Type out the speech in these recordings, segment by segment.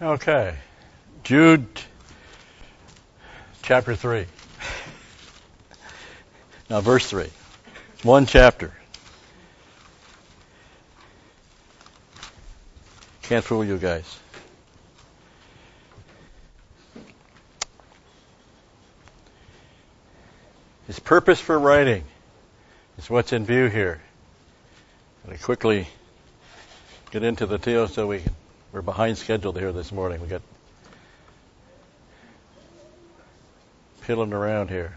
Okay. Jude chapter 3. Now verse 3. One chapter. Can't fool you guys. His purpose for writing is what's in view here. I'm going to quickly get into the deal so we're behind schedule here this morning. We got piddling around here.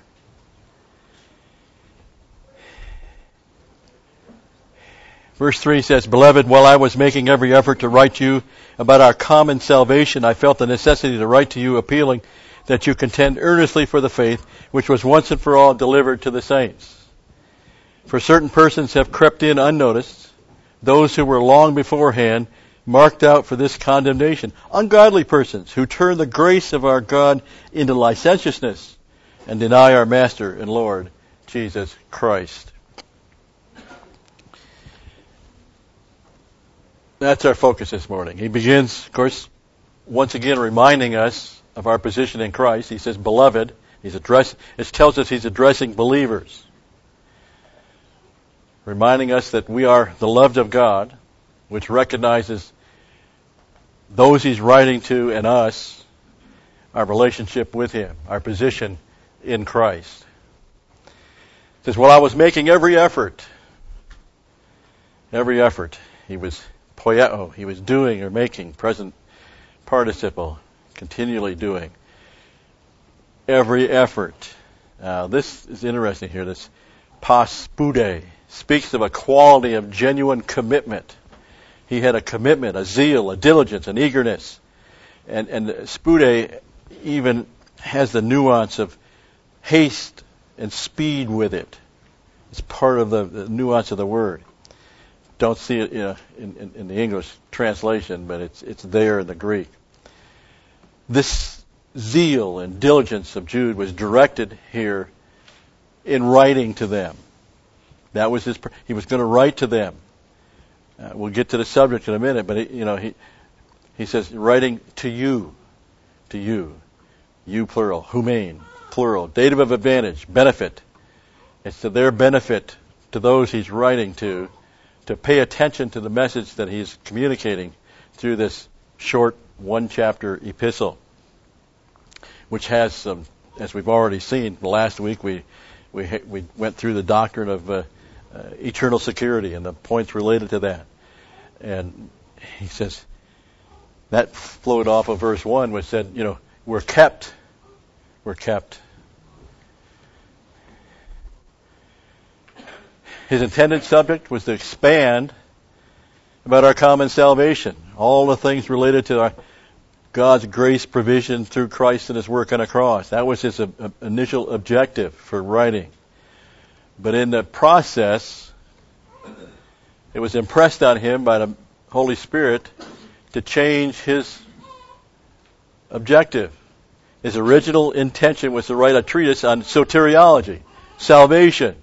Verse 3 says, Beloved, while I was making every effort to write to you about our common salvation, I felt the necessity to write to you appealing that you contend earnestly for the faith which was once and for all delivered to the saints. For certain persons have crept in unnoticed, those who were long beforehand marked out for this condemnation, ungodly persons who turn the grace of our God into licentiousness and deny our Master and Lord, Jesus Christ. That's our focus this morning. He begins, of course, once again reminding us of our position in Christ. He says, Beloved. It tells us he's addressing believers, reminding us that we are the loved of God, which recognizes those he's writing to and us, our relationship with him, our position in Christ. It says, Well, I was making every effort. He was poieo, he was doing or making, present participle, continually doing. Every effort. This is interesting here. This paspude speaks of a quality of genuine commitment. He had a commitment, a zeal, a diligence, an eagerness. And spude even has the nuance of haste and speed with it. It's part of the nuance of the word. Don't see it in the English translation, but it's there in the Greek. This zeal and diligence of Jude was directed here in writing to them. That was he was going to write to them. We'll get to the subject in a minute, but he says writing to you, you plural, humein plural, dative of advantage, benefit. It's to their benefit, to those he's writing to pay attention to the message that he's communicating through this short one-chapter epistle, which has some, as we've already seen last week, we went through the doctrine of eternal security and the points related to that. And he says, that flowed off of verse 1, which said, we're kept. His intended subject was to expand about our common salvation, all the things related to God's grace provision through Christ and his work on the cross. That was his initial objective for writing. But in the process, it was impressed on him by the Holy Spirit to change his objective. His original intention was to write a treatise on soteriology, salvation.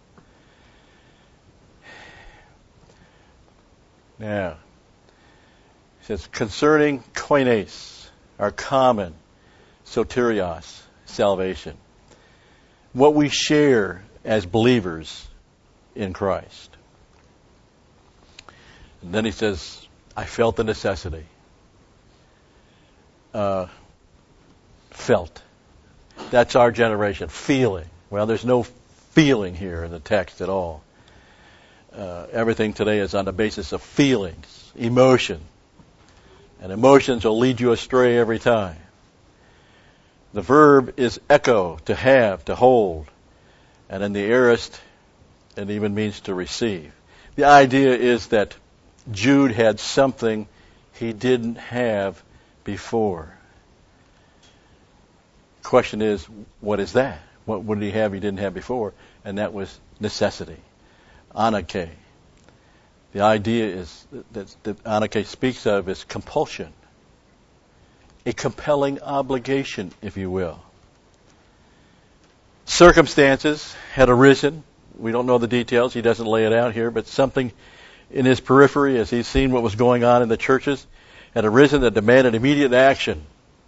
Now, he says, concerning koines, our common soterios, salvation, what we share as believers in Christ. And then he says, I felt the necessity. Felt. That's our generation. Feeling. Well, there's no feeling here in the text at all. Everything today is on the basis of feelings, emotion. And emotions will lead you astray every time. The verb is echo, to have, to hold. And in the aorist, it even means to receive. The idea is that Jude had something he didn't have before. The question is, what is that? What did he have he didn't have before? And that was necessity. Anake. The idea is that anake speaks of is compulsion. A compelling obligation, if you will. Circumstances had arisen. We don't know the details. He doesn't lay it out here, but something in his periphery as he's seen what was going on in the churches had arisen that demanded immediate action.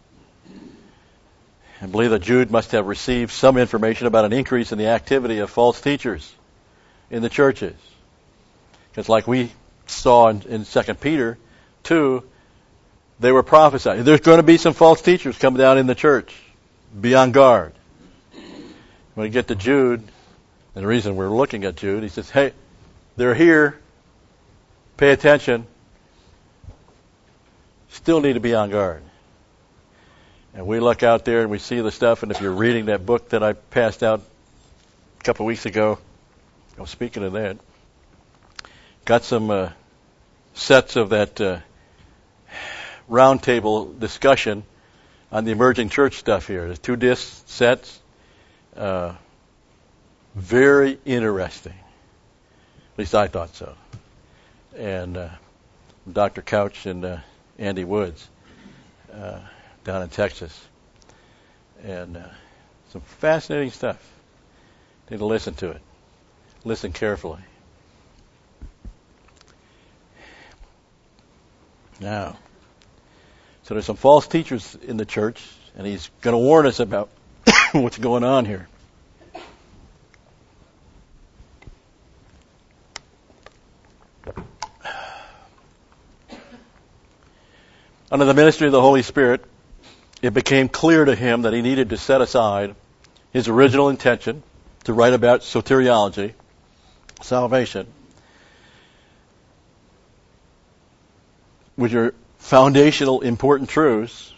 I believe that Jude must have received some information about an increase in the activity of false teachers in the churches. Because like we saw in 2 Peter 2, they were prophesying. There's going to be some false teachers coming down in the church. Be on guard. When we get to Jude, and the reason we're looking at Jude, he says, hey, they're here. Pay attention. Still need to be on guard. And we look out there and we see the stuff, and if you're reading that book that I passed out a couple of weeks ago, speaking of that, got some sets of that roundtable discussion on the emerging church stuff here. There's 2 disc sets. Very interesting. At least I thought so. And Dr. Couch and Andy Woods down in Texas. And some fascinating stuff. Need to listen to it. Listen carefully. Now, so there's some false teachers in the church, and he's going to warn us about what's going on here. Under the ministry of the Holy Spirit, it became clear to him that he needed to set aside his original intention to write about soteriology, salvation, which are foundational, important truths,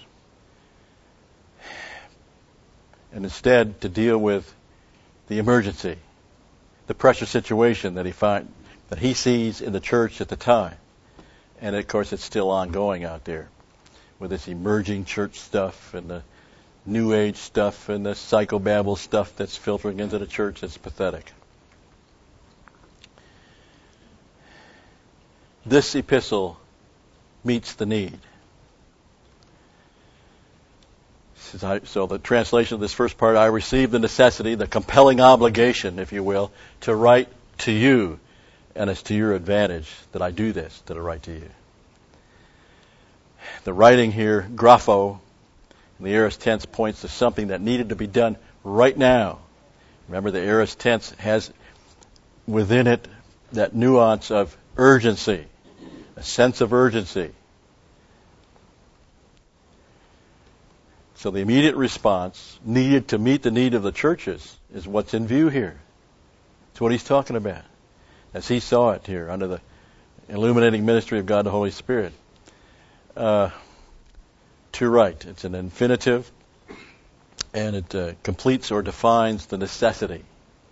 and instead to deal with the emergency, the pressure situation that he sees in the church at the time. And of course, it's still ongoing out there with this emerging church stuff and the New Age stuff and the psychobabble stuff that's filtering into the church. It's pathetic. This epistle meets the need. So the translation of this first part, I received the necessity, the compelling obligation, if you will, to write to you, and it's to your advantage that I do this, that I write to you. The writing here, grapho, in the aorist tense points to something that needed to be done right now. Remember, the aorist tense has within it that nuance of urgency, a sense of urgency. So the immediate response needed to meet the need of the churches is what's in view here. It's what he's talking about, as he saw it here under the illuminating ministry of God the Holy Spirit. To write. It's an infinitive, and it completes or defines the necessity.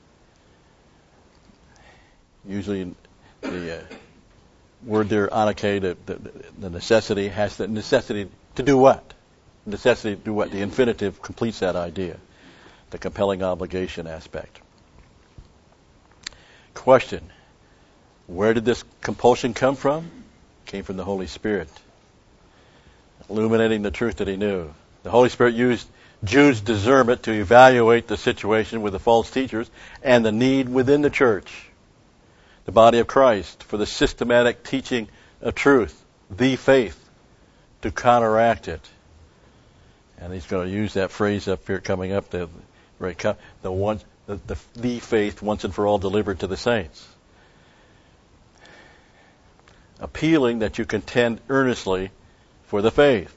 Usually the word there, anake, the necessity has the necessity to do what? Necessity to do what? The infinitive completes that idea, the compelling obligation aspect. Question: where did this compulsion come from? It came from the Holy Spirit, illuminating the truth that he knew. The Holy Spirit used Jude's discernment to evaluate the situation with the false teachers and the need within the church, the body of Christ, for the systematic teaching of truth, the faith, to counteract it. And he's going to use that phrase up here coming up, the faith once and for all delivered to the saints. Appealing that you contend earnestly for the faith.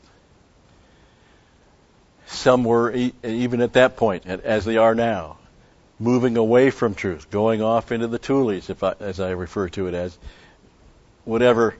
Some were, even at that point, as they are now, moving away from truth, going off into the toolies, as I refer to it as, whatever,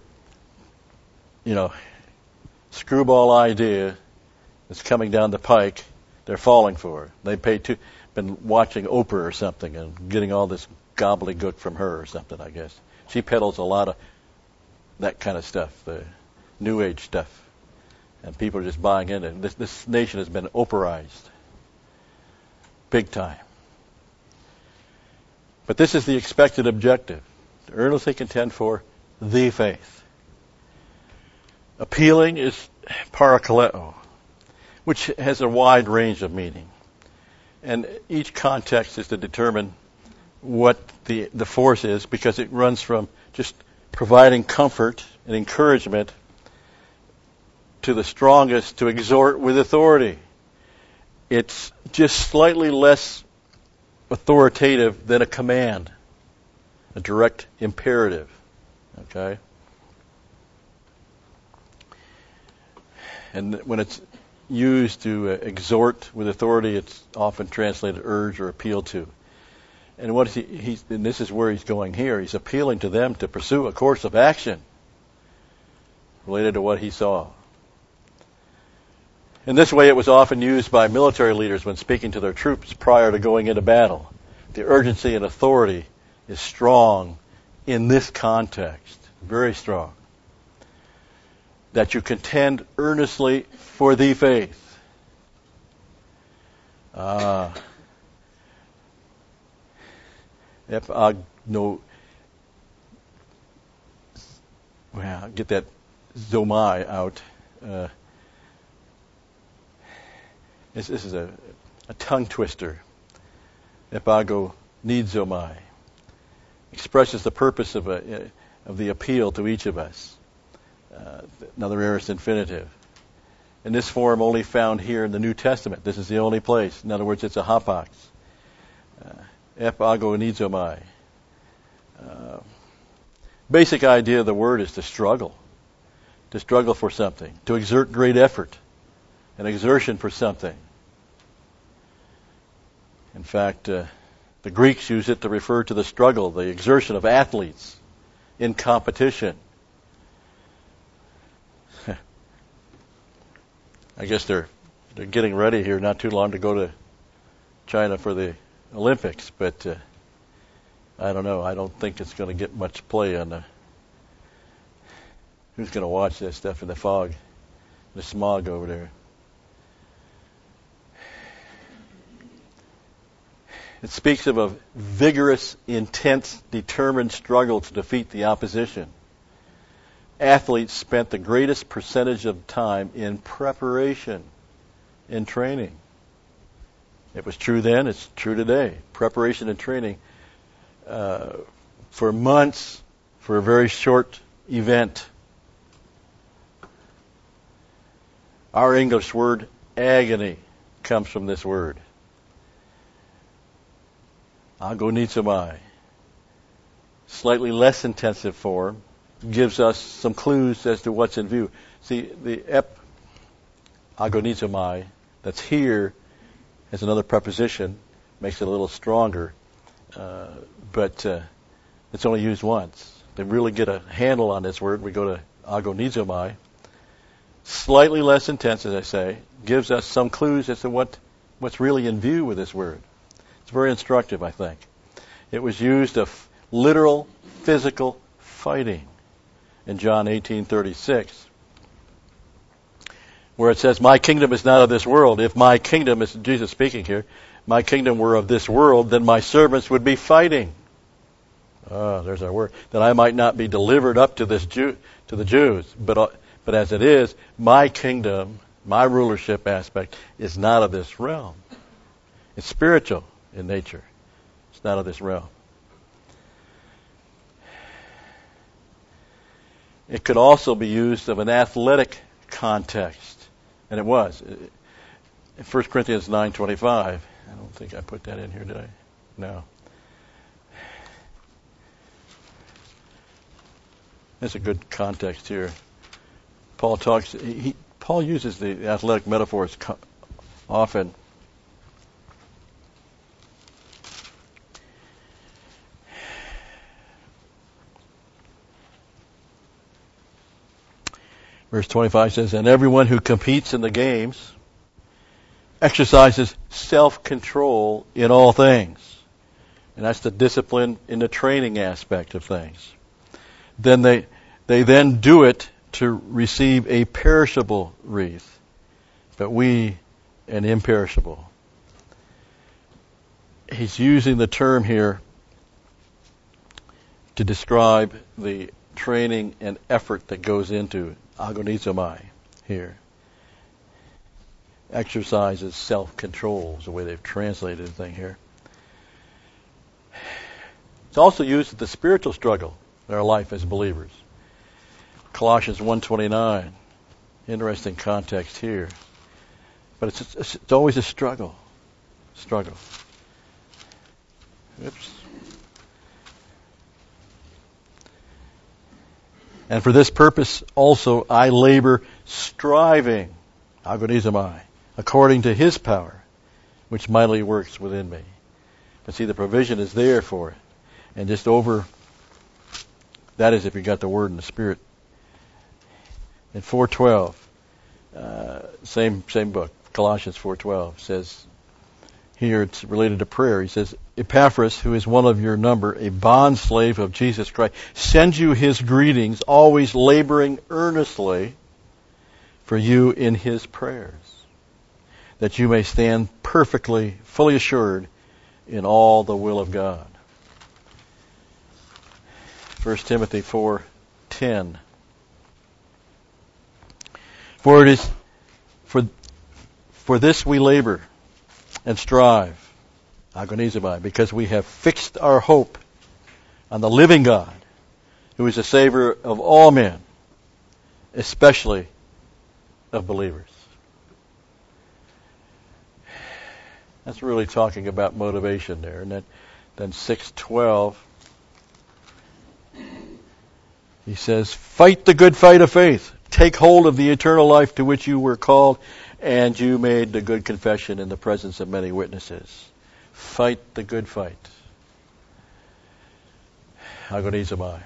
screwball idea that's coming down the pike, they're falling for. They've been watching Oprah or something and getting all this gobbledygook from her or something, I guess. She peddles a lot of that kind of stuff, the New Age stuff. And people are just buying into it. This nation has been Oprahized. Big time. But this is the expected objective. To earnestly contend for the faith. Appealing is parakaleo, which has a wide range of meaning. And each context is to determine what the force is, because it runs from just providing comfort and encouragement to the strongest to exhort with authority. It's just slightly less authoritative than a command, a direct imperative. Okay? And when it's used to exhort with authority, it's often translated urge or appeal to. And what is and this is where he's going here. He's appealing to them to pursue a course of action related to what he saw. In this way, it was often used by military leaders when speaking to their troops prior to going into battle. The urgency and authority is strong in this context, very strong. That you contend earnestly for the faith. Get that zomai out. This is a tongue twister. Epagonizomai expresses the purpose of the appeal to each of us. Another aorist infinitive. In this form only found here in the New Testament. This is the only place. In other words, it's a hapax. Epagonizomai. Basic idea of the word is to struggle for something, to exert great effort, an exertion for something. In fact, the Greeks use it to refer to the struggle, the exertion of athletes in competition. I guess they're getting ready here, not too long to go to China for the Olympics, but I don't know. I don't think it's going to get much play on who's going to watch this stuff in the fog, the smog over there. It speaks of a vigorous, intense, determined struggle to defeat the opposition. Athletes spent the greatest percentage of time in preparation, in training. It was true then, it's true today. Preparation and training for months for a very short event. Our English word agony comes from this word. Agonizomai. Slightly less intensive form gives us some clues as to what's in view. See, the agonizomai that's here as another preposition makes it a little stronger, but it's only used once. To really get a handle on this word, we go to agonizomai. Slightly less intense, as I say, gives us some clues as to what's really in view with this word. It's very instructive, I think. It was used of literal, physical fighting in John 18:36, where it says, "My kingdom is not of this world. If my kingdom," is Jesus speaking here, "my kingdom were of this world, then my servants would be fighting." There's our word. "That I might not be delivered up to the Jews. But as it is, my kingdom, my rulership aspect, is not of this realm." It's spiritual in nature. It's not of this realm. It could also be used of an athletic context, and it was. In 1 Corinthians 9:25, I don't think I put that in here, did I? No. That's a good context here. Paul uses the athletic metaphors often. Verse 25 says, "And everyone who competes in the games exercises self-control in all things." And that's the discipline in the training aspect of things. Then they then do it to receive a perishable wreath, but we an imperishable. He's using the term here to describe the training and effort that goes into agonizomai here. Exercises self-control is the way they've translated the thing here. It's also used in the spiritual struggle in our life as believers. Colossians 1:29. Interesting context here. But it's always a struggle. Struggle. Oops. And for this purpose also I labor, striving, agonizomai, according to His power, which mightily works within me. But see, the provision is there for it. And just over, that is if you got the Word and the Spirit. In 4:12, same book, Colossians 4:12 says, here it's related to prayer. He says, Epaphras, who is one of your number, a bondslave of Jesus Christ, sends you his greetings, always laboring earnestly for you in his prayers, that you may stand perfectly, fully assured in all the will of God. 1 Timothy 4:10. For it is for this we labor and strive, agonizomai, because we have fixed our hope on the living God, who is the Savior of all men, especially of believers. That's really talking about motivation there. And then 6:12, he says, fight the good fight of faith. Take hold of the eternal life to which you were called, and you made the good confession in the presence of many witnesses. Fight the good fight. Agonizomai.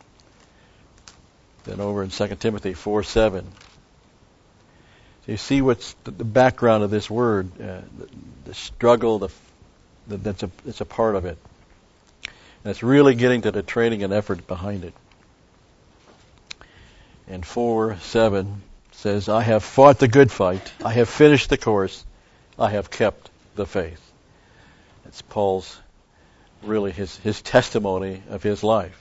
Then over in 2 Timothy 4:7. So you see what's the background of this word, the struggle, it's a part of it. And it's really getting to the training and effort behind it. And 4:7 says, I have fought the good fight, I have finished the course, I have kept the faith. That's Paul's, really his testimony of his life.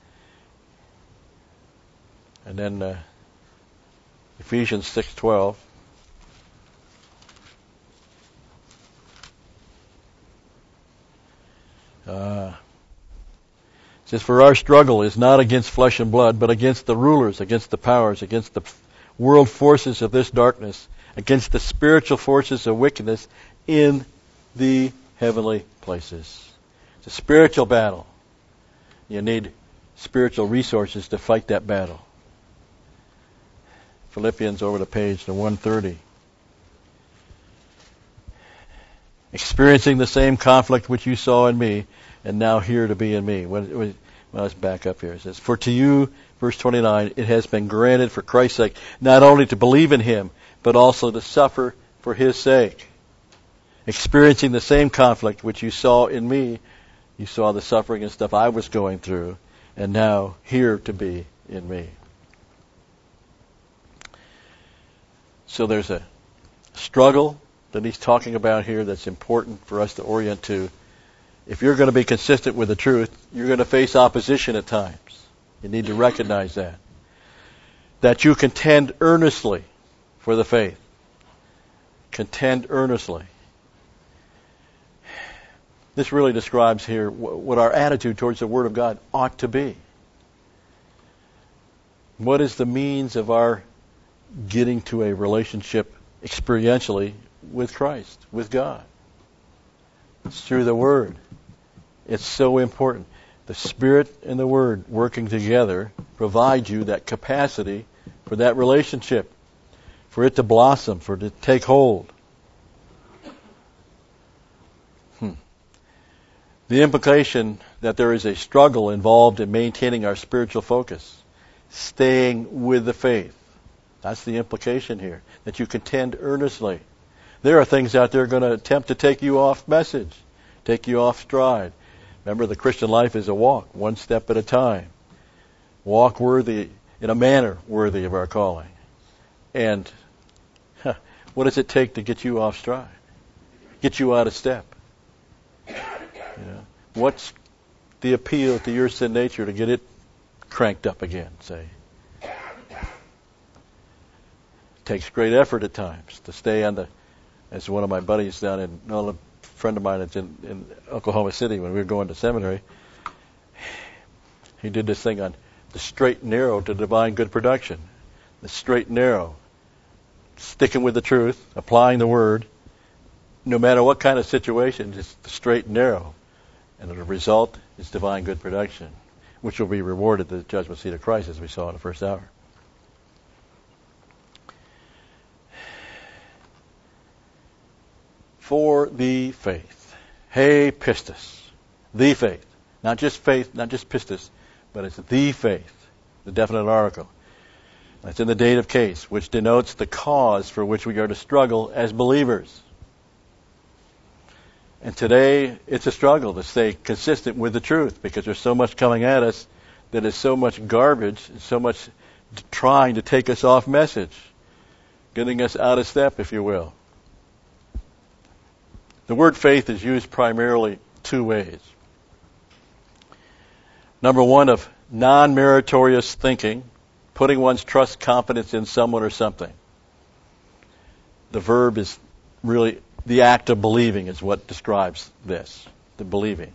And then Ephesians 6:12. It says, for our struggle is not against flesh and blood, but against the rulers, against the powers, against the world forces of this darkness, against the spiritual forces of wickedness in the heavenly places. It's a spiritual battle. You need spiritual resources to fight that battle. Philippians, over the page to 130. Experiencing the same conflict which you saw in me, and now here to be in me. Let's back up here. It says, for to you, verse 29, it has been granted for Christ's sake, not only to believe in him, but also to suffer for his sake. Experiencing the same conflict which you saw in me, you saw the suffering and stuff I was going through, and now here to be in me. So there's a struggle that he's talking about here that's important for us to orient to. If you're going to be consistent with the truth, you're going to face opposition at times. You need to recognize that. That you contend earnestly for the faith. Contend earnestly. This really describes here what our attitude towards the Word of God ought to be. What is the means of our getting to a relationship experientially with Christ, with God? It's through the Word. It's so important. The Spirit and the Word working together provide you that capacity for that relationship, for it to blossom, for it to take hold. The implication that there is a struggle involved in maintaining our spiritual focus, staying with the faith. That's the implication here, that you contend earnestly. There are things out there going to attempt to take you off message, take you off stride. Remember, the Christian life is a walk, one step at a time. Walk worthy, in a manner worthy of our calling. And what does it take to get you off stride? Get you out of step? What's the appeal to your sin nature to get it cranked up again, say? It takes great effort at times to stay on the, as one of my buddies down in, a friend of mine that's in Oklahoma City when we were going to seminary, he did this thing on the straight and narrow to divine good production. The straight and narrow. sticking with the truth, applying the word, no matter what kind of situation, just straight and narrow. And the result is divine good production, which will be rewarded at the judgment seat of Christ, as we saw in the first hour. For the faith. Hey, pistis. The faith. Not just faith, not just pistis, but it's the faith, the definite article. That's in the dative case, which denotes the cause for which we are to struggle as believers. And today, it's a struggle to stay consistent with the truth, because there's so much coming at us that is so much garbage, so much trying to take us off message, getting us out of step, if you will. The word faith is used primarily two ways. Number one, of non-meritorious thinking, putting one's trust, confidence in someone or something. The verb is really the act of believing is what describes this, the believing.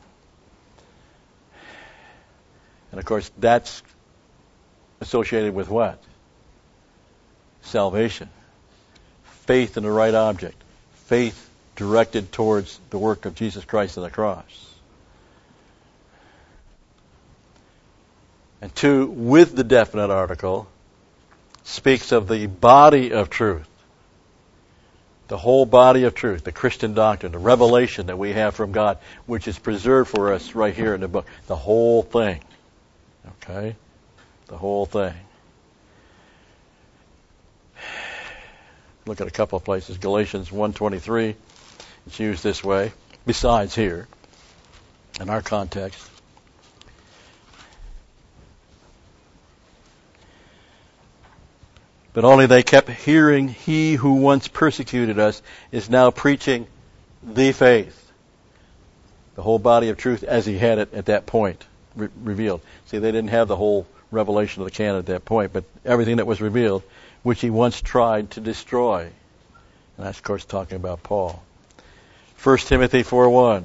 And of course, that's associated with what? Salvation. Faith in the right object. Faith directed towards the work of Jesus Christ on the cross. And two, with the definite article, speaks of the body of truth. The whole body of truth, the Christian doctrine, the revelation that we have from God, which is preserved for us right here in the book. The whole thing. Okay? The whole thing. Look at a couple of places. Galatians 1:23. It's used this way, besides here, in our context. But only they kept hearing, he who once persecuted us is now preaching the faith. The whole body of truth as he had it at that point revealed. See, they didn't have the whole revelation of the canon at that point, but everything that was revealed, which he once tried to destroy. And that's, of course, talking about Paul. 1 Timothy 4:1.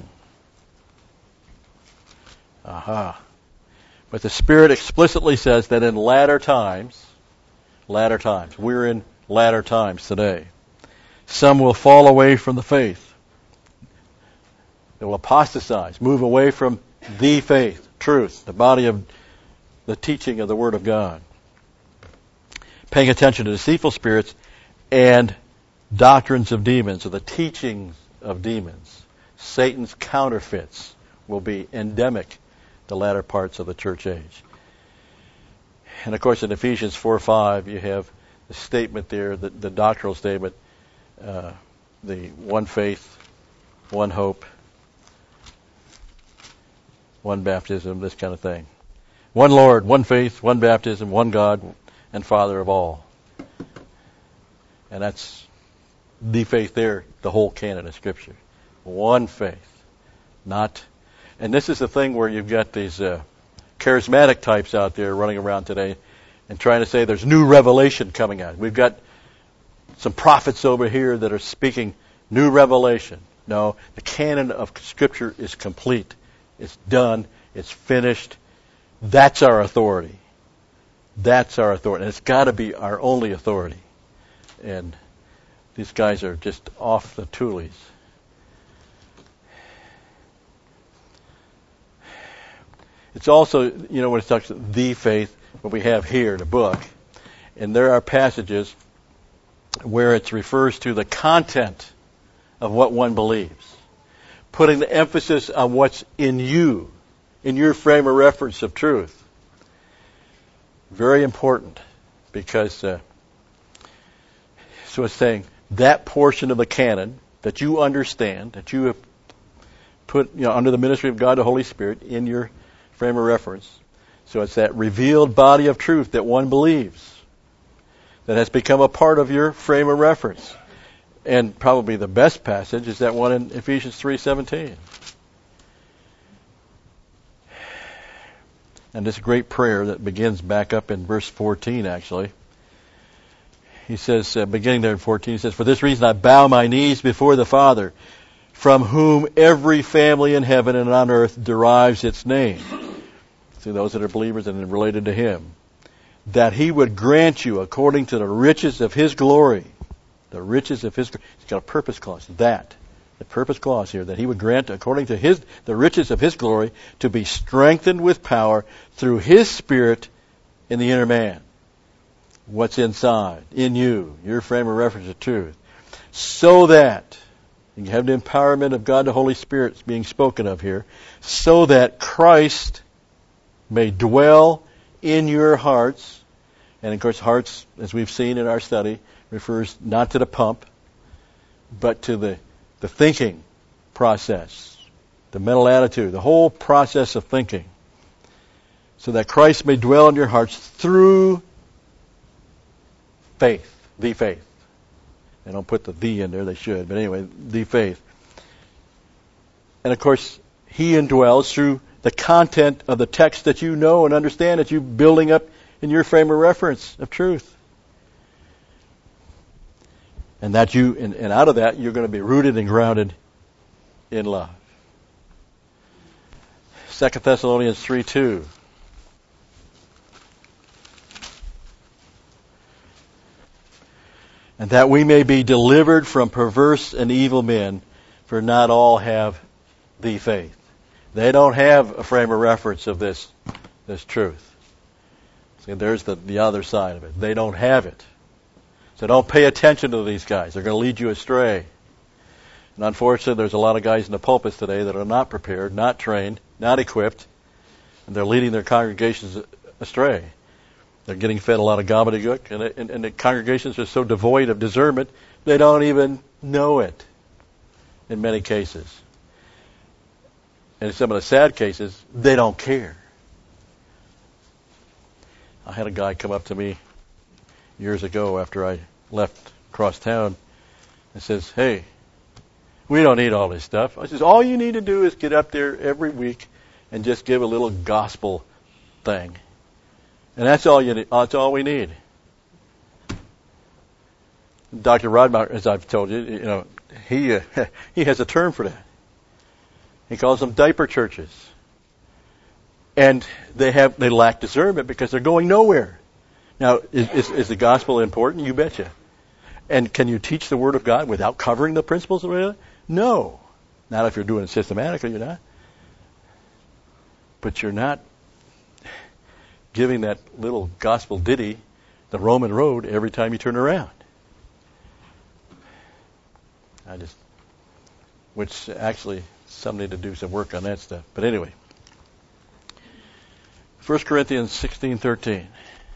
But the Spirit explicitly says that in latter times, we're in latter times today, some will fall away from the faith. They will apostatize, move away from the faith, truth, the body of the teaching of the Word of God. Paying attention to deceitful spirits and doctrines of demons, or the teachings of demons. Satan's counterfeits will be endemic the latter parts of the church age. And of course in Ephesians 4:5 you have the statement there, the doctrinal statement, the one faith, one hope, one baptism, this kind of thing. One Lord, one faith, one baptism, one God and Father of all. And that's the faith there, the whole canon of Scripture. One faith. And this is the thing where you've got these charismatic types out there running around today and trying to say there's new revelation coming out. We've got some prophets over here that are speaking new revelation. No, the canon of Scripture is complete. It's done. It's finished. That's our authority. That's our authority. And it's got to be our only authority. And these guys are just off the toolies. It's also, when it talks about the faith, what we have here in the book, and there are passages where it refers to the content of what one believes, putting the emphasis on what's in you, in your frame of reference of truth. Very important, because so it's saying that portion of the canon that you understand, that you have put under the ministry of God the Holy Spirit in your frame of reference. So it's that revealed body of truth that one believes, that has become a part of your frame of reference. And probably the best passage is that one in Ephesians 3:17. And this great prayer that begins back up in verse 14, actually. He says, beginning there in 14, he says, "For this reason I bow my knees before the Father, from whom every family in heaven and on earth derives its name." See, those that are believers and related to Him. "That He would grant you, according to the riches of His glory," The riches of His, He's got a purpose clause, the purpose clause here, that He would grant, according to the riches of His glory, to be strengthened with power through His Spirit in the inner man. What's inside, in you, your frame of reference of truth. So that, you have the empowerment of God the Holy Spirit being spoken of here, so that Christ may dwell in your hearts. And of course, hearts, as we've seen in our study, refers not to the pump, but to the thinking process, the mental attitude, the whole process of thinking. So that Christ may dwell in your hearts through faith, the faith. They don't put the in there, they should, but anyway, the faith. And of course, He indwells through the content of the text that you know and understand, that you're building up in your frame of reference of truth. And that and out of that, you're going to be rooted and grounded in love. 2 Thessalonians 3:2. And that we may be delivered from perverse and evil men, for not all have the faith. They don't have a frame of reference of this truth. See, there's the other side of it. They don't have it. So don't pay attention to these guys. They're going to lead you astray. And unfortunately, there's a lot of guys in the pulpits today that are not prepared, not trained, not equipped, and they're leading their congregations astray. They're getting fed a lot of gobbledygook, and the congregations are so devoid of discernment, they don't even know it in many cases. And in some of the sad cases, they don't care. I had a guy come up to me years ago after I left across town and says, "Hey, we don't need all this stuff." I says, "All you need to do is get up there every week and just give a little gospel thing. And that's all you need. That's all we need." Dr. Rodmacher, as I've told you, he has a term for that. He calls them diaper churches. And they lack discernment because they're going nowhere. Now, is the gospel important? You betcha. And can you teach the Word of God without covering the principles of it? No. Not if you're doing it systematically, you're not. But you're not giving that little gospel ditty, the Roman road, every time you turn around. Which actually, some need to do some work on that stuff. But anyway. 1 Corinthians 16:13.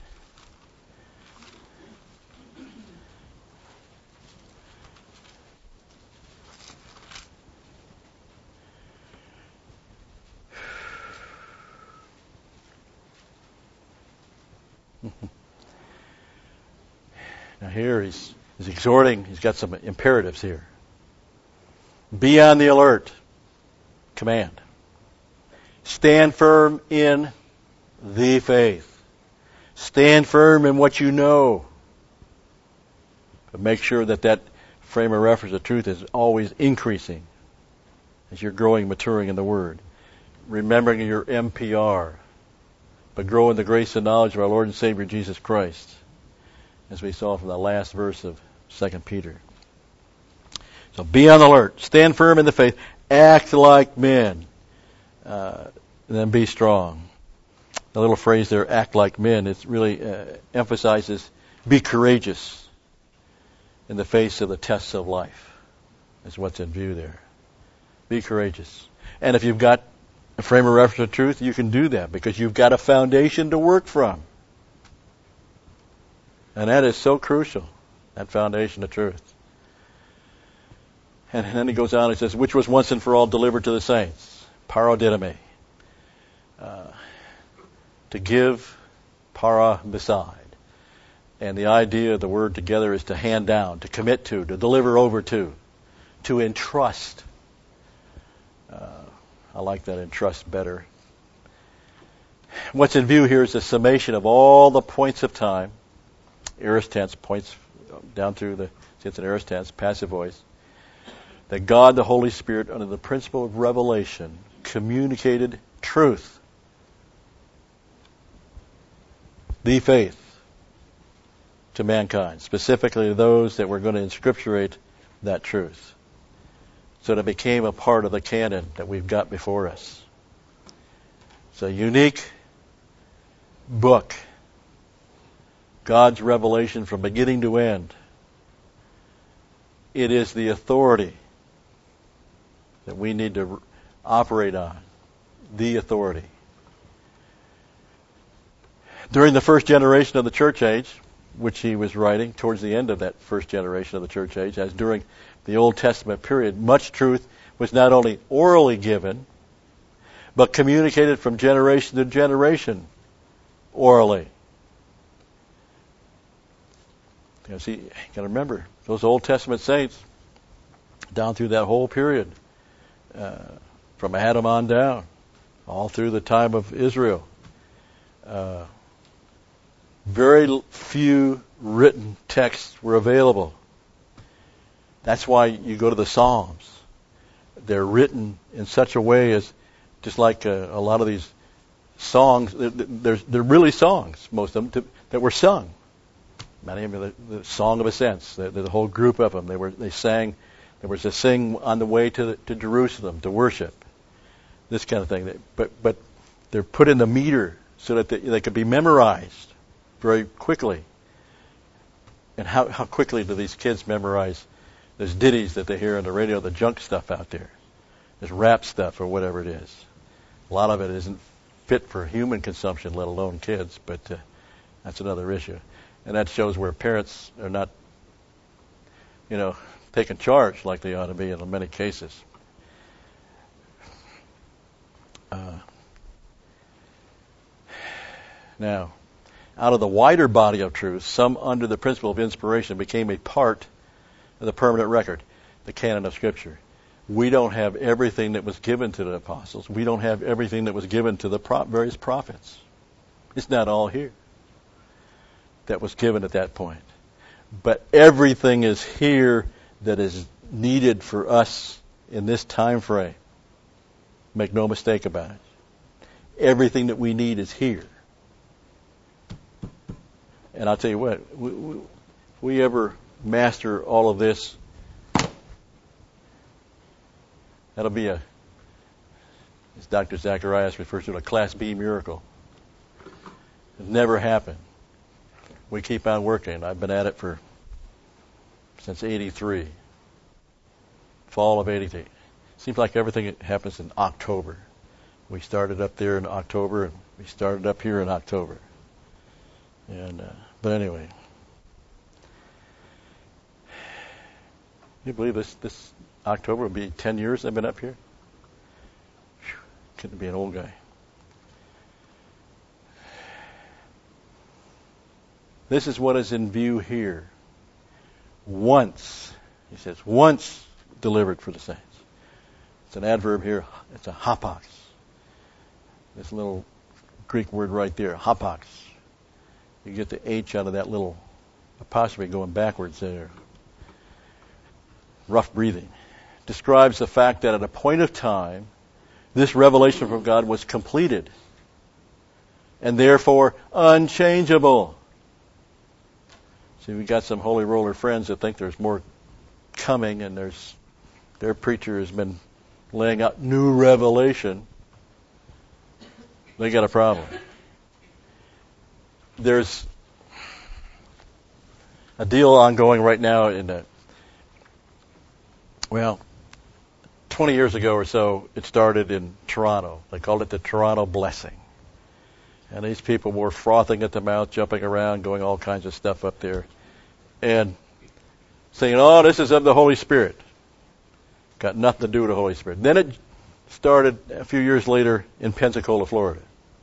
Now here he's exhorting, he's got some imperatives here. Be on the alert. Command. Stand firm in the faith. Stand firm in what you know. But make sure that frame of reference of truth is always increasing as you're growing, maturing in the Word. Remembering your MPR. But grow in the grace and knowledge of our Lord and Savior Jesus Christ, as we saw from the last verse of 2 Peter. So be on the alert. Stand firm in the faith. Act like men. And then be strong. The little phrase there, act like men, it really emphasizes be courageous in the face of the tests of life, is what's in view there. Be courageous. And if you've got a frame of reference of truth, you can do that because you've got a foundation to work from. And that is so crucial, that foundation of truth. And then he goes on and says, which was once and for all delivered to the saints. Parodidomi. To give, para, beside. And the idea of the word together is to hand down, to commit to deliver over to entrust. I like that entrust better. What's in view here is a summation of all the points of time, aorist tense, points down through it's an aorist tense, passive voice, that God the Holy Spirit, under the principle of revelation, communicated truth. The faith to mankind, specifically those that were going to inscripturate that truth. So that it became a part of the canon that we've got before us. It's a unique book. God's revelation from beginning to end. It is the authority that we need to operate on. The authority. During the first generation of the church age, which he was writing towards the end of that first generation of the church age, as during the Old Testament period, much truth was not only orally given, but communicated from generation to generation orally. See, you got to remember, those Old Testament saints, down through that whole period, from Adam on down, all through the time of Israel, very few written texts were available. That's why you go to the Psalms. They're written in such a way as, just like a lot of these songs, they're really songs, most of them, that were sung. Many of them, the Song of Ascents, the whole group of them, they sang. There was a sing on the way to Jerusalem to worship, this kind of thing. But they're put in the meter so that they could be memorized very quickly. And how quickly do these kids memorize those ditties that they hear on the radio, the junk stuff out there, this rap stuff or whatever it is? A lot of it isn't fit for human consumption, let alone kids. But that's another issue. And that shows where parents are not, taking charge like they ought to be in many cases. Now, out of the wider body of truth, some under the principle of inspiration became a part of the permanent record, the canon of Scripture. We don't have everything that was given to the apostles. We don't have everything that was given to the various prophets. It's not all here that was given at that point. But everything is here that is needed for us in this time frame. Make no mistake about it. Everything that we need is here. And I'll tell you what, if we ever master all of this, that'll be as Dr. Zacharias refers to it, a Class B miracle. It never happened. We keep on working. I've been at it since 83. Fall of 83. Seems like everything happens in October. We started up there in October, and we started up here in October. But anyway, you believe this October will be 10 years I've been up here? Whew, couldn't be an old guy. This is what is in view here. Once, he says, once delivered for the saints. It's an adverb here. It's a hapax. This little Greek word right there, hapax. You get the H out of that little apostrophe going backwards there. Rough breathing. Describes the fact that at a point of time, this revelation from God was completed and therefore unchangeable. See, we got some holy roller friends that think there's more coming, and their preacher has been laying out new revelation. They got a problem. There's a deal ongoing right now 20 years ago or so, it started in Toronto. They called it the Toronto Blessing. And these people were frothing at the mouth, jumping around, going all kinds of stuff up there, and saying, oh, this is of the Holy Spirit. Got nothing to do with the Holy Spirit. Then it started a few years later in Pensacola, Florida.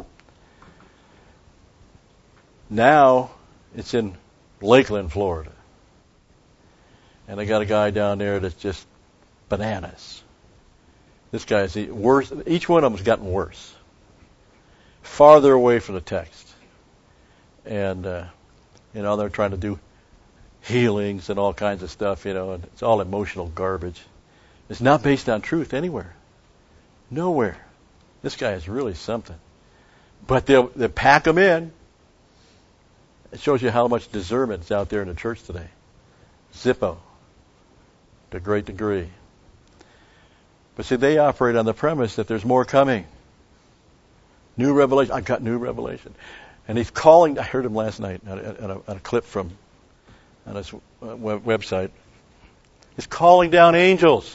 Now it's in Lakeland, Florida. And they got a guy down there that's just bananas. This guy is worse. Each one of them has gotten worse. Farther away from the text. And, they're trying to do healings and all kinds of stuff, and it's all emotional garbage. It's not based on truth anywhere. Nowhere. This guy is really something. But they'll pack him in. It shows you how much discernment is out there in the church today. Zippo, to a great degree. But see, they operate on the premise that there's more coming. New revelation. I've got new revelation. And he's calling, I heard him last night on a clip from on his website. He's calling down angels.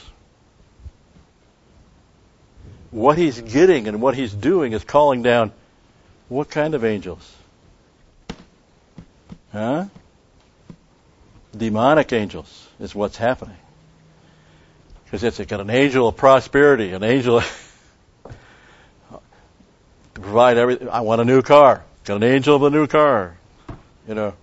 What he's getting and what he's doing is calling down what kind of angels? Huh? Demonic angels is what's happening. Because it's got an angel of prosperity, an angel to provide everything. I want a new car. Got an angel of a new car. You know.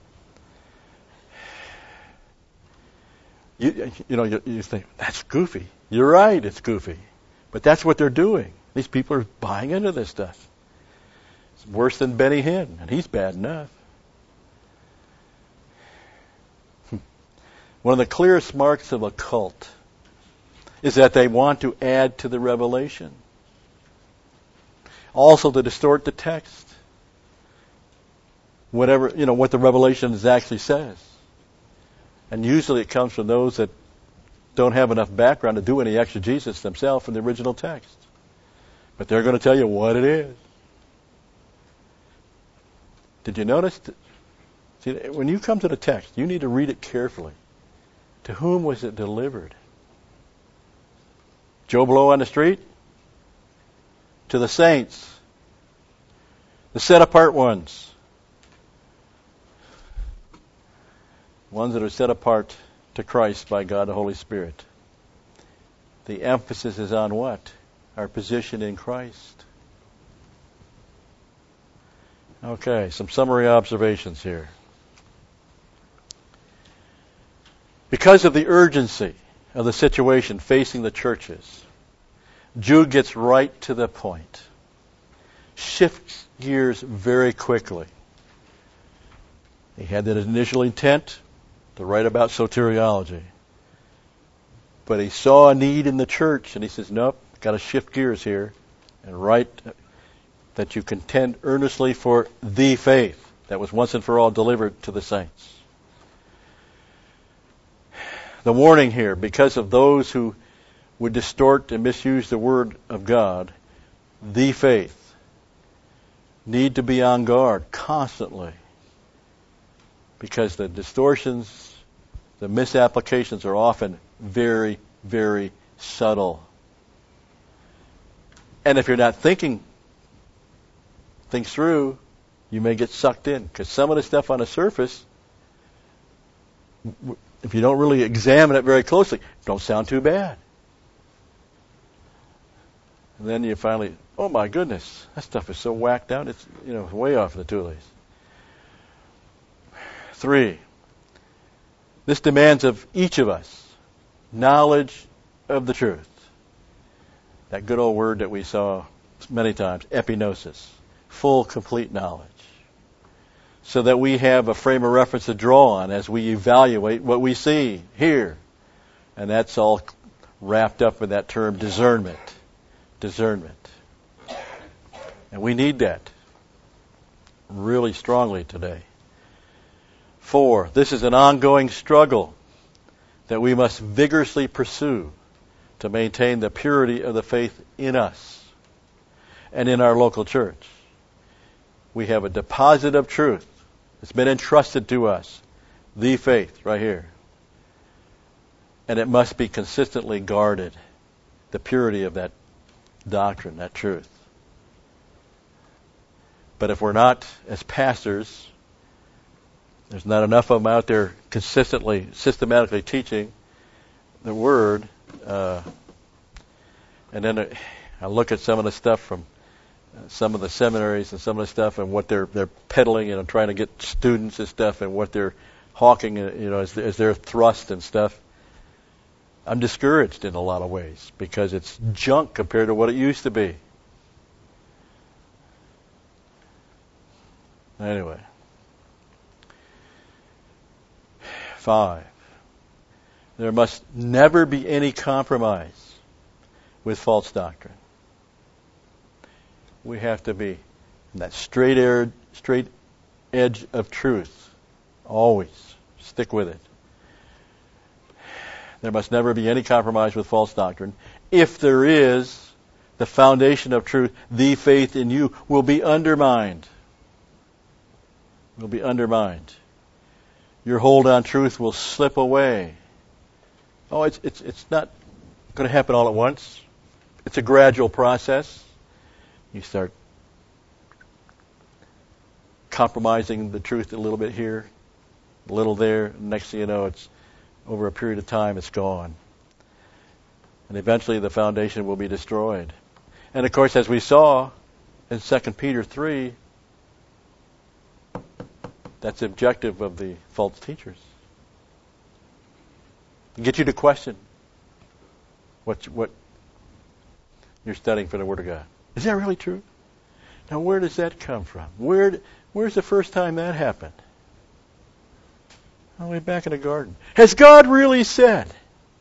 You think, that's goofy. You're right, it's goofy. But that's what they're doing. These people are buying into this stuff. It's worse than Benny Hinn, and he's bad enough. One of the clearest marks of a cult is that they want to add to the revelation. Also to distort the text. Whatever, what the revelation actually says. And usually it comes from those that don't have enough background to do any exegesis themselves from the original text. But they're going to tell you what it is. Did you notice? See, when you come to the text, you need to read it carefully. To whom was it delivered? Joe Blow on the street? To the saints. The set-apart ones. Ones that are set apart to Christ by God the Holy Spirit. The emphasis is on what? Our position in Christ. Okay, some summary observations here. Because of the urgency of the situation facing the churches, Jude gets right to the point. Shifts gears very quickly. He had that initial intent to write about soteriology. But he saw a need in the church, and he says, nope, got to shift gears here and write that you contend earnestly for the faith that was once and for all delivered to the saints. The warning here, because of those who would distort and misuse the Word of God, the faith, need to be on guard constantly. Because the distortions, the misapplications are often very, very subtle. And if you're not thinking things through, you may get sucked in. Because some of the stuff on the surface, if you don't really examine it very closely, don't sound too bad. And then you finally, oh my goodness, that stuff is so whacked out, it's way off the toolies. 3, this demands of each of us knowledge of the truth. That good old word that we saw many times, epignosis, full, complete knowledge. So that we have a frame of reference to draw on as we evaluate what we see, hear. And that's all wrapped up in that term discernment. Discernment. And we need that really strongly today. 4, this is an ongoing struggle that we must vigorously pursue to maintain the purity of the faith in us and in our local church. We have a deposit of truth. It's been entrusted to us. The faith, right here. And it must be consistently guarded. The purity of that doctrine, that truth. But if we're not, as pastors, there's not enough of them out there consistently, systematically teaching the Word. And then I look at some of the stuff from some of the seminaries and some of the stuff and what they're peddling and trying to get students and stuff and what they're hawking, as their thrust and stuff. I'm discouraged in a lot of ways because it's junk compared to what it used to be. Anyway. 5, there must never be any compromise with false doctrine. We have to be in that straight edge of truth Always. Stick with it. There must never be any compromise with false doctrine. If there is, the foundation of truth, the faith in you, will be undermined. Will be undermined. Your hold on truth will slip away. Oh, it's not going to happen all at once. It's a gradual process. You start compromising the truth a little bit here, a little there. Next thing you know, it's over a period of time, it's gone. And eventually the foundation will be destroyed. And of course, as we saw in 2 Peter 3, that's the objective of the false teachers. To get you to question what you're studying for the Word of God. Is that really true? Now, where does that come from? Where's the first time that happened? All the way back in the garden. Has God really said?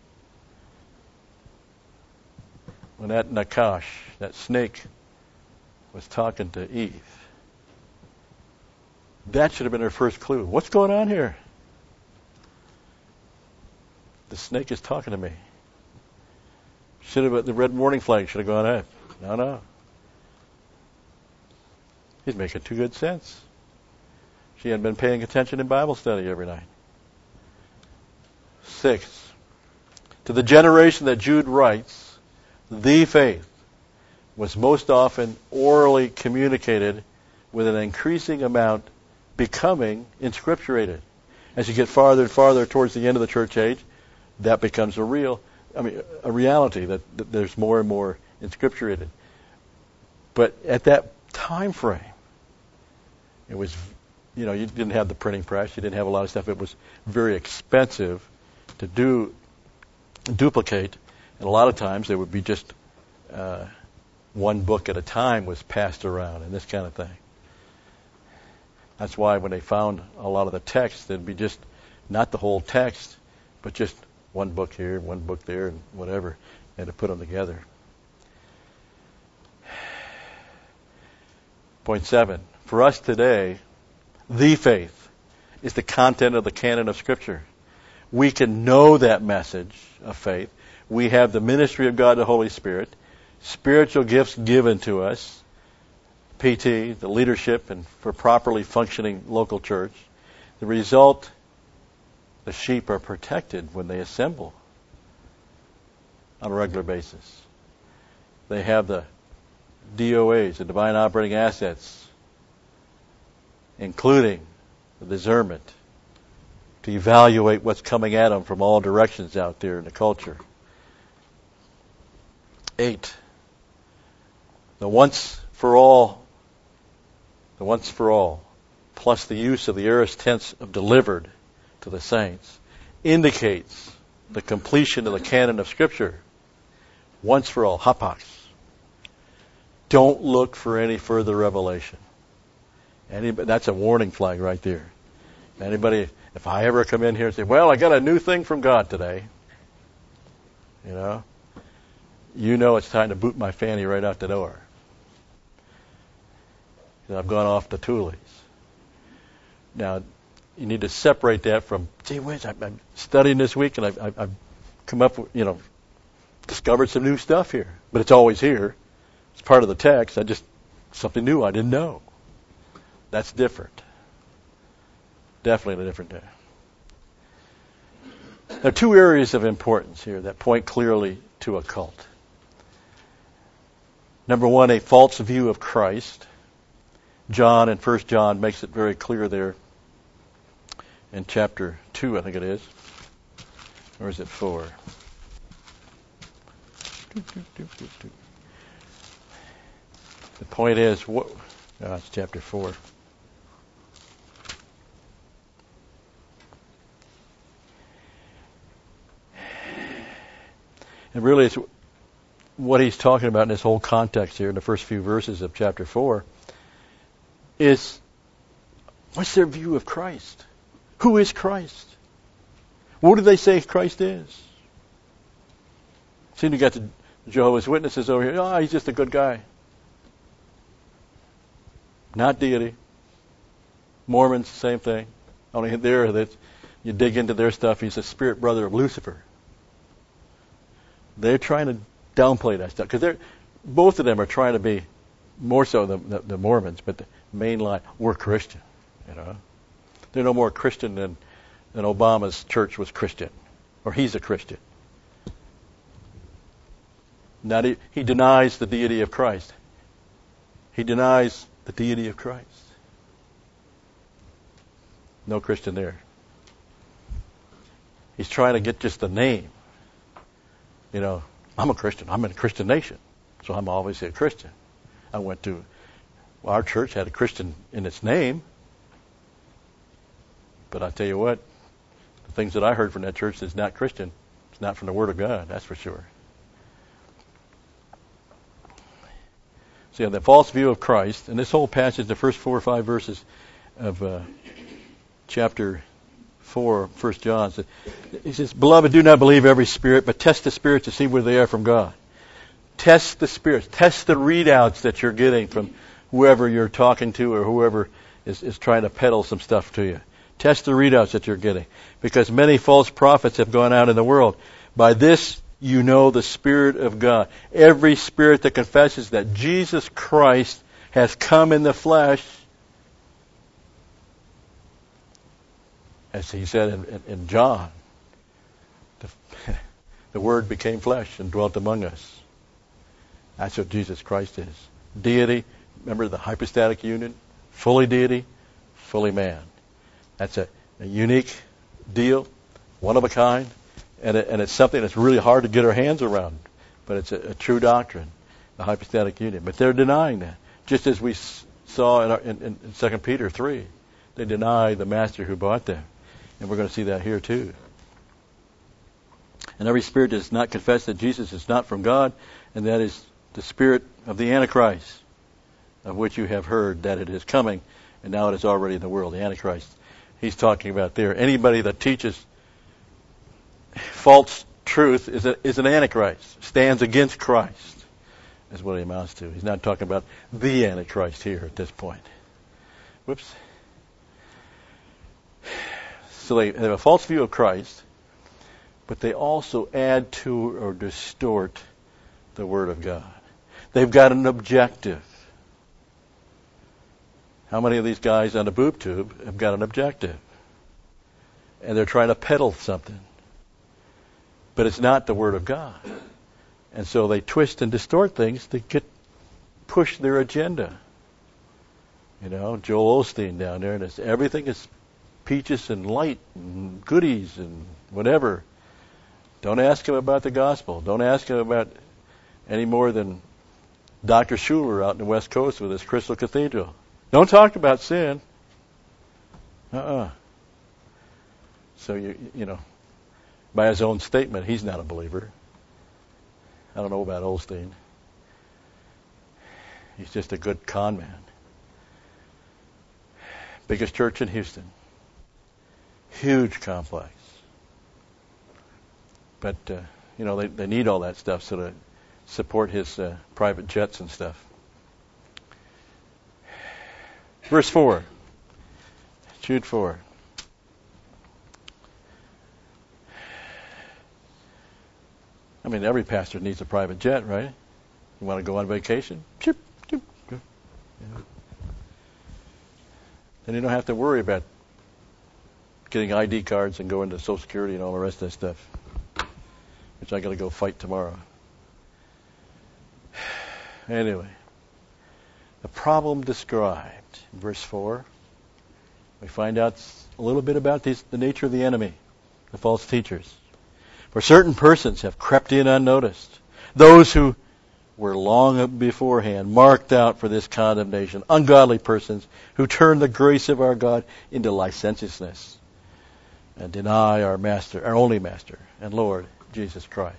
When that Nakash, that snake, was talking to Eve, that should have been her first clue. What's going on here? The snake is talking to me. The red warning flag should have gone up. No. He's making too good sense. She hadn't been paying attention in Bible study every night. 6. To the generation that Jude writes, the faith was most often orally communicated with an increasing amount becoming inscripturated. As you get farther and farther towards the end of the church age, that becomes a reality that there's more and more inscripturated. But at that time frame, it was, you didn't have the printing press, you didn't have a lot of stuff. It was very expensive to duplicate, and a lot of times there would be just one book at a time was passed around and this kind of thing. That's why when they found a lot of the text, there'd be just not the whole text, but just one book here, one book there, and whatever, and to put them together. Point 7. For us today, the faith is the content of the canon of Scripture. We can know that message of faith. We have the ministry of God, the Holy Spirit, spiritual gifts given to us, PT, the leadership, and for properly functioning local church. The result, the sheep are protected when they assemble on a regular basis. They have the DOAs, the divine operating assets, including the discernment to evaluate what's coming at them from all directions out there in the culture. 8. The once for all, plus the use of the aorist tense of delivered to the saints, indicates the completion of the canon of Scripture. Once for all, hapax. Don't look for any further revelation. That's a warning flag right there. Anybody, if I ever come in here and say, well, I got a new thing from God today, you know it's time to boot my fanny right out the door. I've gone off the toolies. Now, you need to separate that from, gee whiz, I'm studying this week and I've come up with, discovered some new stuff here. But it's always here. It's part of the text. Something new I didn't know. That's different. Definitely different there. There are two areas of importance here that point clearly to a cult. Number 1, a false view of Christ. John in 1 John makes it very clear there in chapter 2, I think it is. Or is it 4? The point is, it's chapter 4. And really, it's what he's talking about in this whole context here in the first few verses of chapter 4 is, what's their view of Christ? Who is Christ? What do they say Christ is? See, you got the Jehovah's Witnesses over here. Oh, he's just a good guy. Not deity. Mormons, same thing. Only there that you dig into their stuff, he's a spirit brother of Lucifer. They're trying to downplay that stuff because both of them are trying to be more so the Mormons, but the main line, we're Christian. They're no more Christian than Obama's church was Christian, or he's a Christian. Not he denies the deity of Christ. He denies the deity of Christ. No Christian there. He's trying to get just the name. I'm a Christian. I'm in a Christian nation, so I'm obviously a Christian. I went to our church had a Christian in its name, but I tell you what, the things that I heard from that church is not Christian. It's not from the Word of God, that's for sure. So you have the false view of Christ, and this whole passage, the first 4 or 5 verses of chapter 4, 1 John, he says, "Beloved, do not believe every spirit, but test the spirits to see whether they are from God." Test the spirits. Test the readouts that you're getting from whoever you're talking to or whoever is trying to peddle some stuff to you. Test the readouts that you're getting. Because many false prophets have gone out in the world. By this you know the Spirit of God. Every spirit that confesses that Jesus Christ has come in the flesh, as he said in John, the Word became flesh and dwelt among us. That's what Jesus Christ is. Deity, remember the hypostatic union? Fully deity, fully man. That's a unique deal, one of a kind, and it's something that's really hard to get our hands around. But it's a true doctrine, the hypostatic union. But they're denying that. Just as we saw in 2 Peter 3. They deny the master who bought them. And we're going to see that here too. And every spirit does not confess that Jesus is not from God, and that is the spirit of the Antichrist, of which you have heard that it is coming, and now it is already in the world, the Antichrist. He's talking about there. Anybody that teaches false truth is an Antichrist, stands against Christ, is what he amounts to. He's not talking about the Antichrist here at this point. Whoops. So they have a false view of Christ, but they also add to or distort the Word of God. They've got an objective. How many of these guys on the boob tube have got an objective? And they're trying to peddle something. But it's not the Word of God. And so they twist and distort things to push their agenda. Joel Osteen down there, and everything is peaches and light and goodies and whatever. Don't ask him about the gospel. Don't ask him about any more than Dr. Schuller out in the West Coast with his Crystal Cathedral. Don't talk about sin. So by his own statement, he's not a believer. I don't know about Osteen. He's just a good con man. Biggest church in Houston. Huge complex. But, they need all that stuff so to support his private jets and stuff. Verse 4. Jude 4. I mean, every pastor needs a private jet, right? You want to go on vacation? Chip, chip, chip. Then you don't have to worry about getting ID cards and going to Social Security and all the rest of that stuff, which I got to go fight tomorrow. Anyway, the problem described in verse 4, we find out a little bit about the nature of the enemy, the false teachers. For certain persons have crept in unnoticed, those who were long beforehand marked out for this condemnation, ungodly persons who turn the grace of our God into licentiousness and deny our master, our only master and Lord, Jesus Christ.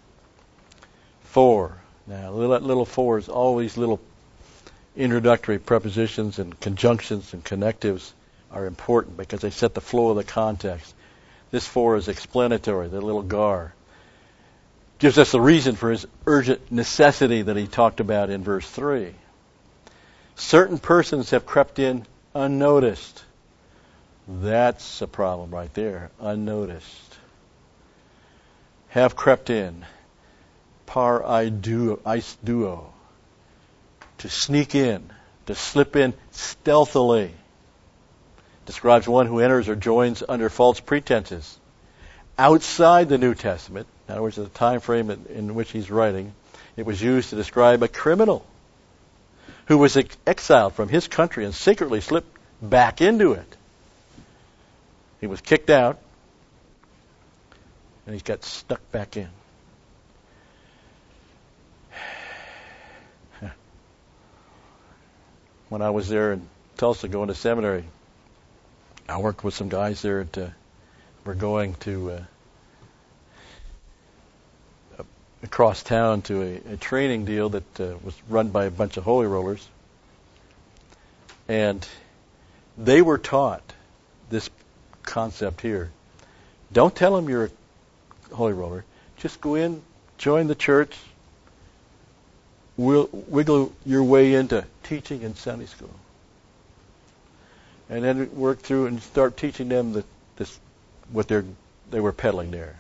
4. Now, little 4s, all these little introductory prepositions and conjunctions and connectives are important because they set the flow of the context. This 4 is explanatory, the little gar. Gives us the reason for his urgent necessity that he talked about in verse 3. Certain persons have crept in unnoticed. That's a problem right there, unnoticed. Have crept in, par ice duo, to sneak in, to slip in stealthily. Describes one who enters or joins under false pretenses. Outside the New Testament, in other words, the time frame in which he's writing, it was used to describe a criminal who was exiled from his country and secretly slipped back into it. He was kicked out, and he got stuck back in. When I was there in Tulsa going to seminary, I worked with some guys there were going to across town to a training deal that was run by a bunch of holy rollers. And they were taught this concept here. Don't tell them you're a holy roller. Just go in, join the church, wiggle your way into teaching in Sunday school. And then work through and start teaching them what they were peddling there.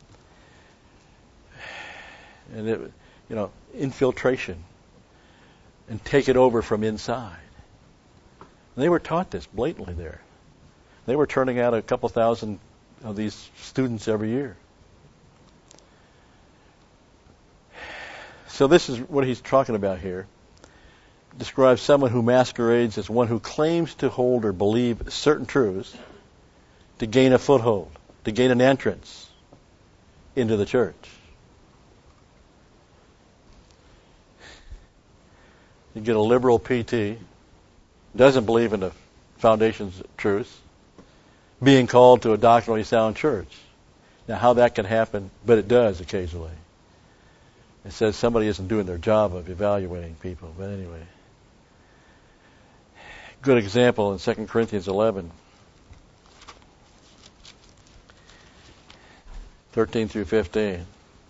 And infiltration, and take it over from inside. And they were taught this blatantly there. They were turning out a couple thousand of these students every year. So this is what he's talking about here. Describes someone who masquerades as one who claims to hold or believe certain truths to gain a foothold, to gain an entrance into the church. You get a liberal PT, doesn't believe in the foundations of truth, being called to a doctrinally sound church. Now, how that can happen, but it does occasionally. It says somebody isn't doing their job of evaluating people. But anyway, good example in 2 Corinthians 11, 13 through 15.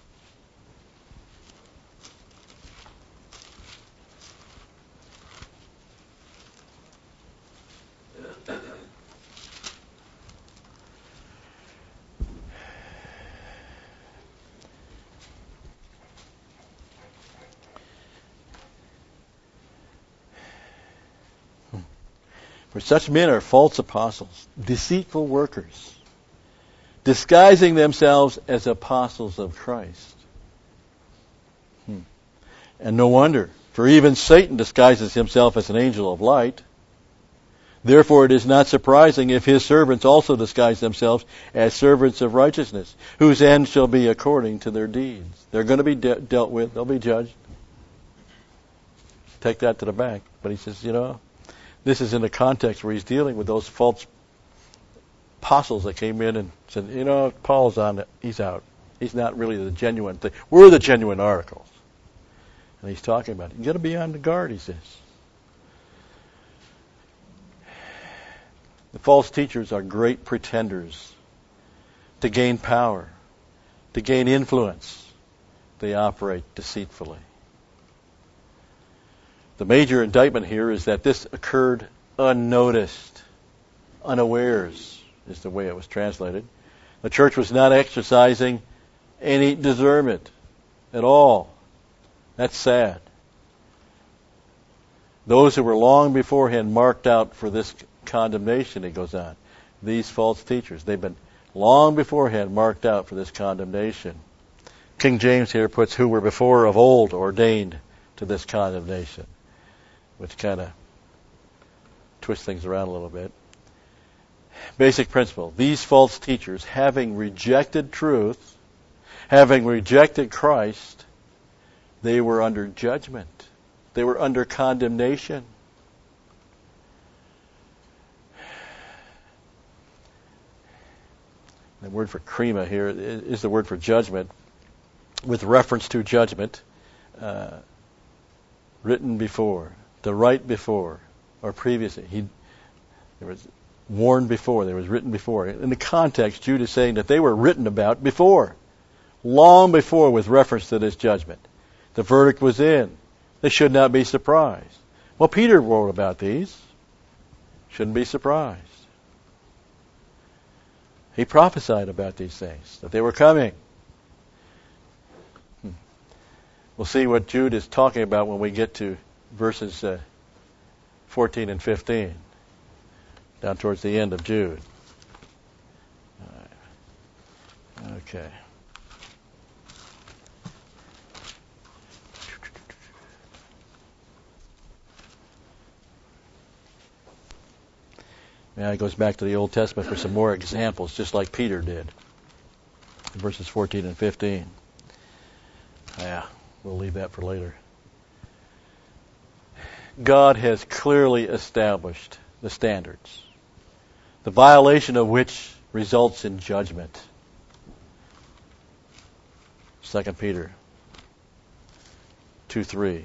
For such men are false apostles, deceitful workers, disguising themselves as apostles of Christ. And no wonder, for even Satan disguises himself as an angel of light. Therefore it is not surprising if his servants also disguise themselves as servants of righteousness, whose end shall be according to their deeds. They're going to be dealt with. They'll be judged. Take that to the bank. But he says, this is in the context where he's dealing with those false apostles that came in and said, Paul's on it. He's out. He's not really the genuine thing. We're the genuine articles. And he's talking about it. You got to be on the guard, he says. The false teachers are great pretenders to gain power, to gain influence. They operate deceitfully. The major indictment here is that this occurred unnoticed, unawares is the way it was translated. The church was not exercising any discernment at all. That's sad. Those who were long beforehand marked out for this condemnation, he goes on. These false teachers, they've been long beforehand marked out for this condemnation. King James here puts who were before of old ordained to this condemnation, which kind of twists things around a little bit. Basic principle. These false teachers, having rejected truth, having rejected Christ, they were under judgment. They were under condemnation. The word for krima here is the word for judgment, with reference to judgment, written before, the right before, or previously. There was warned before, there was written before. In the context, Jude is saying that they were written about before, long before, with reference to this judgment. The verdict was in. They should not be surprised. Well, Peter wrote about these. Shouldn't be surprised. He prophesied about these things, that they were coming. We'll see what Jude is talking about when we get to verses 14 and 15, down towards the end of Jude. Okay. Now he goes back to the Old Testament for some more examples, just like Peter did. Verses 14 and 15. Yeah, we'll leave that for later. God has clearly established the standards, the violation of which results in judgment. 2 Peter 2:3.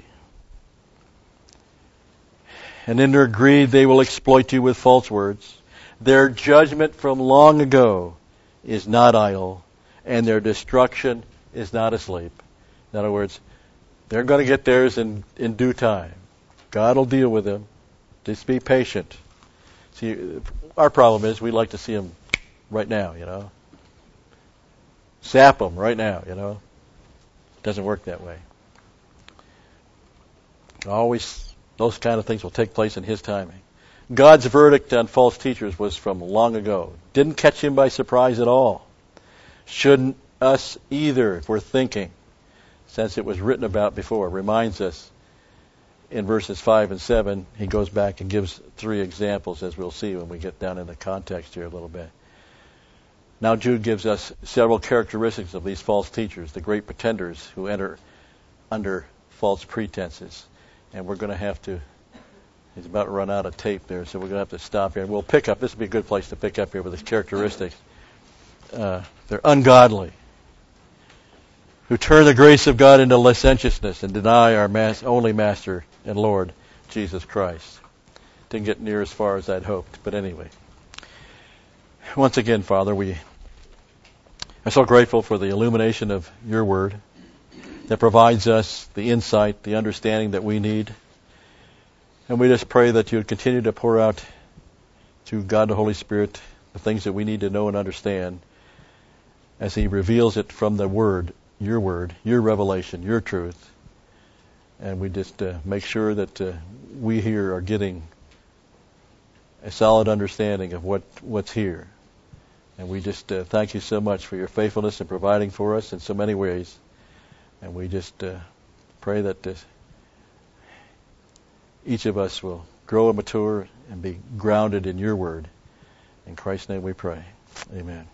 And in their greed they will exploit you with false words. Their judgment from long ago is not idle, and their destruction is not asleep. In other words, they're going to get theirs in due time. God will deal with them. Just be patient. See, our problem is we like to see them right now, Zap them right now, It doesn't work that way. Always, those kind of things will take place in His timing. God's verdict on false teachers was from long ago. Didn't catch Him by surprise at all. Shouldn't us either, if we're thinking, since it was written about before. Reminds us in verses 5 and 7, he goes back and gives 3 examples, as we'll see when we get down in the context here a little bit. Now Jude gives us several characteristics of these false teachers, the great pretenders who enter under false pretenses. And we're going to have to, he's about to run out of tape there, so we're going to have to stop here. And we'll pick up, this would be a good place to pick up here with the characteristics. They're ungodly, who turn the grace of God into licentiousness and deny our only Master and Lord, Jesus Christ. Didn't get near as far as I'd hoped, but anyway. Once again, Father, we are so grateful for the illumination of your word that provides us the insight, the understanding that we need. And we just pray that you would continue to pour out through God the Holy Spirit the things that we need to know and understand as He reveals it from the Word, your revelation, your truth. And we just make sure that we here are getting a solid understanding of what's here. And we just thank you so much for your faithfulness in providing for us in so many ways. And we just pray that each of us will grow and mature and be grounded in your word. In Christ's name we pray. Amen.